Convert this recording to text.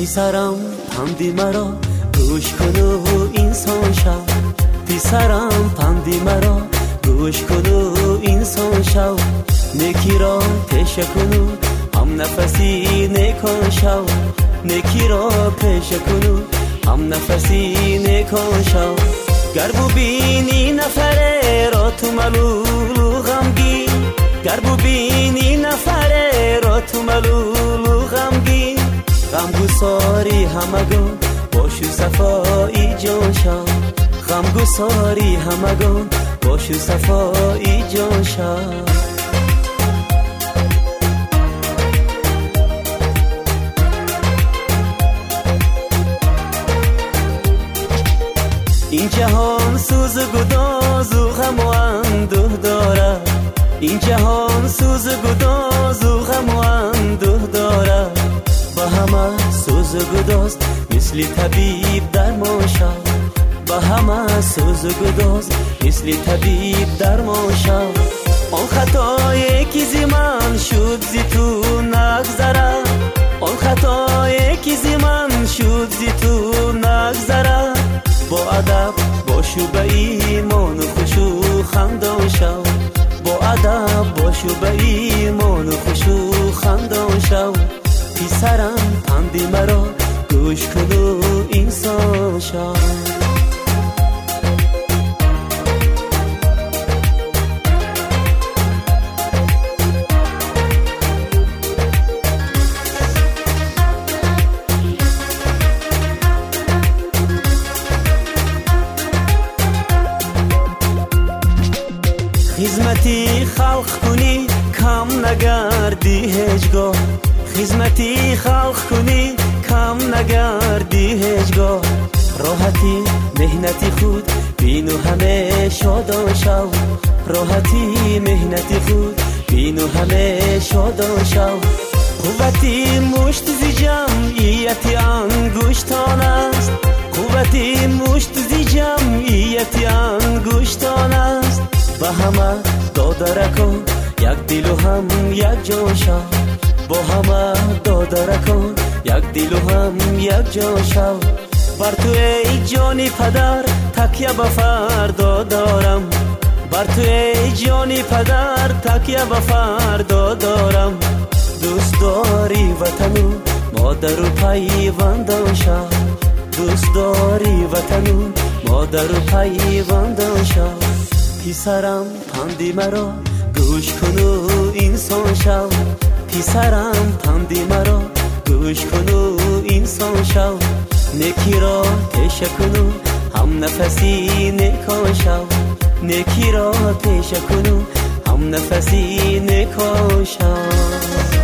پسرم پندی مرا گوش کنو انسان شو، پسرم پندی مرا گوش کنو انسان شو، نکی را پیش کنو هم نفسی نکان شو، نکی را پیش کنو هم نفسی نکان شو. گر ببینی نفره را تو ملول غمگین، گر ببینی نفره را تو ملول غمگین، غمگساری همگان باشو صفایی جان شو، غمگساری همگان باشو صفایی جان شو. این جهان سوز و گداز و غم و اندوه دارد، این جهان سوز و گداز و غم و اندوه دارد، با همه سوز و گداز مثل طبیب درمان شو، با همه سوز و گداز مثل طبیب درمان شو. آن خطایی که زی من شد زی تو نگذرد، آن خطایی که زی من شد زی تو نگذرد، با ادب باشو به ایمان و خوشو خندان شو، با ادب باشو به ایمان و خوشو خندان شو. پسرم پندی مرا گوش کنو انسان شو. خدمتی خلق کنی کم نگردی هیچگاه، خدمتی خلق کنی کم نگردی هیچگاه، راحتی مهنتی خود بینو همه شادان شو، راحتی مهنتی خود بینو همه شادان شو. قوتی مشت زی جمعیتی انگشتان است، قوتی مشت زی جمعیتی انگشتان است، با همه دادرکان یک دل و هم یک جان شو، با همه دادرکان یک دل و هم یک جان شو. بر تو ای جانی پدر تکیه به فردا دارم، بر تو ای جانی پدر تکیه به فردا دارم، دوست داری وطنو مادر و پیوندان شو، دوست داری وطنو مادر و پیوندان شو. پسرم پندی مرا گوش کنو انسان شو، پسرم پندی مرا گوش کنو انسان شو، نکی را پیش کنو هم نفسی نکان شو، نکی را پیش کنو هم نفسی نکان شو.